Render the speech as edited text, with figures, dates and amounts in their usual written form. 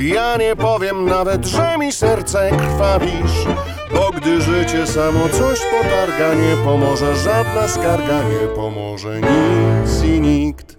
Ja nie powiem nawet, że mi serce krwawisz, bo gdy życie samo coś potarga, nie pomoże żadna skarga, nie pomoże nic i nikt.